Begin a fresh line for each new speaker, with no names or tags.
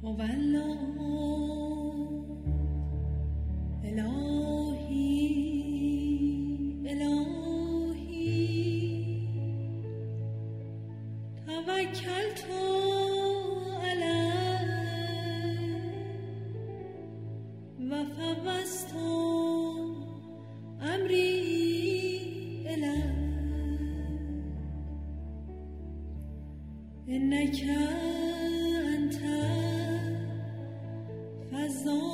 هو الله الهی الهی توکلت علیه و فوضت امری الیه انک انت فضل